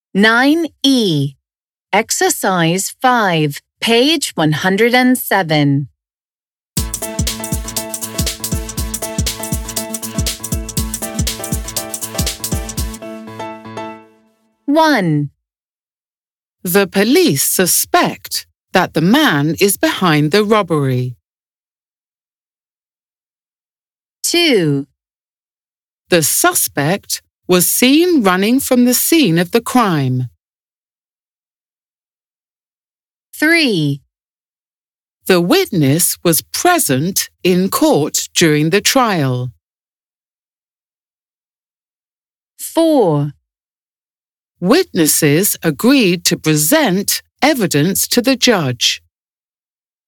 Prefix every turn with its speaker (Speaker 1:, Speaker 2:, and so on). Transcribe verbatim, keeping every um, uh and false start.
Speaker 1: nine E. Exercise five, page one hundred seven. one.
Speaker 2: The police suspect that the man is behind the robbery.
Speaker 1: two.
Speaker 2: The suspect was seen running from the scene of the crime.
Speaker 1: three.
Speaker 2: The witness was present in court during the trial.
Speaker 1: four.
Speaker 2: Witnesses agreed to present evidence to the judge.